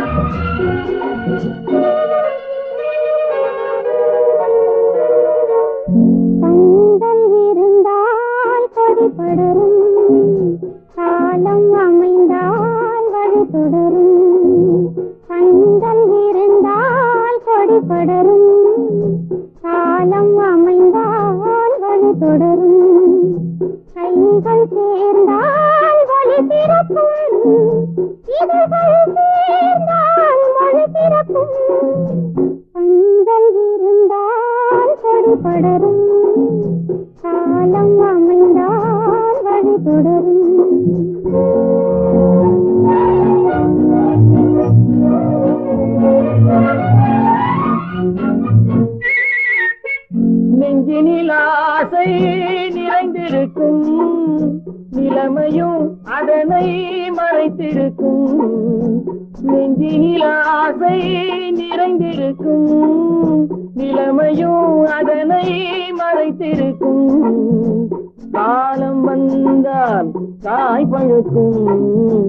நெஞ்சினில் ஆசை நிறைந்திருக்கும் நிலைமையும் அதனை மறைத்திருக்கும். நெஞ்சினில் ஆசை நிறைந்திருக்கும் நிலைமையும் அதனை மறைத்திருக்கும். காலம் வந்தால் காய் பழுக்கும்,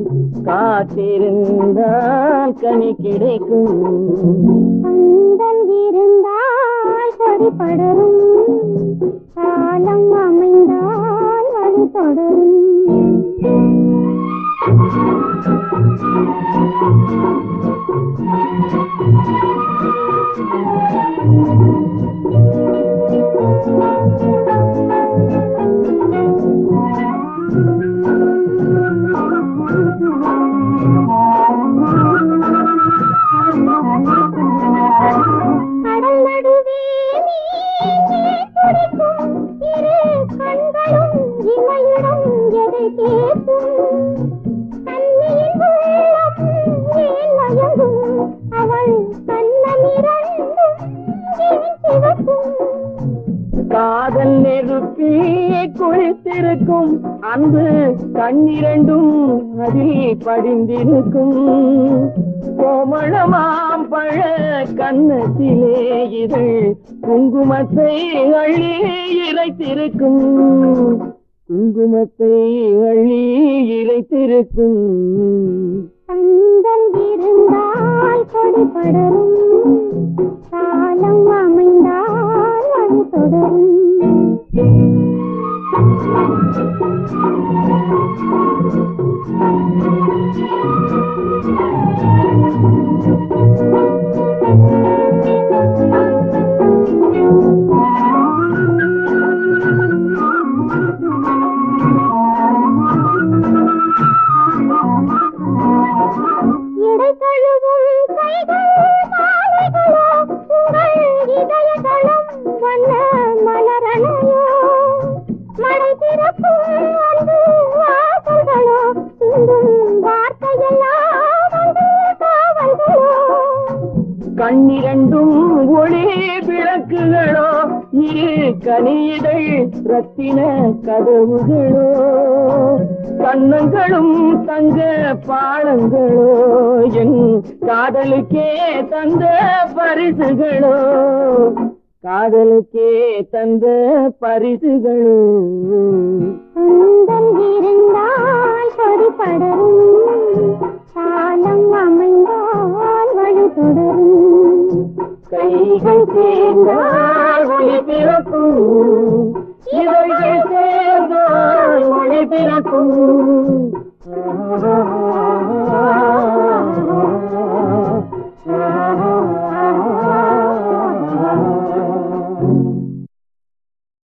காத்திருந்தால் கனி கிடைக்கும். இருந்தால் கொடி படரும், காலம் அமைந்தால் வழி தொடரும். கடல் நடுவே துடிக்கும் இரு கண்களும் இமையிடம் எதை கேட்கும். கண்ணியின் உள்ளம் ஏன் மயங்கும், அவள் கண்ணமிரண்டும் ஏன் சிவக்கும். காதல் நெருப்பி குளித்திருக்கும் அன்பு கண்ணிரண்டும் அதில் படிந்திருக்கும். கோமளமாம் பழ கண்ணத்திலே இதழ் குங்குமத்தை அள்ளி இறைத்திருக்கும். குங்குமத்தை அள்ளி இறைத்திருக்கும். கண்கள் இருந்தால் கொடி படரும், காலம் அமைந்தால் வழி தொடரும். இடை கழுவும் கைகள் மாலைகளோ, உங்கள் இதயதளம் வண்ண மலரணையோ. மழை திறக்கும் அன்பு வாசல்களோ, சிந்தும் வார்த்தையெல்லாம் அன்பு காவல்களோ. கண்ணிரண்டும் ஒளி விளக்குகளோ, இரு கனியிதழ் ரத்தின கதவுகளோ. கண்ணங்களும் தங்க பாலங்களோ, என் காதலுக்கே தந்த பரிசுகளோ. காதலுக்கே தந்த பரிசுகளோ. கண்கள் இருந்தால் கொடி படரும், காலம் அமைந்தால் வழி தொடரும். கைகள் சேர்ந்தால் ஒளி பிறக்கும், இதழ்கள் சேர்ந்தால் மொழி பிறக்கும்.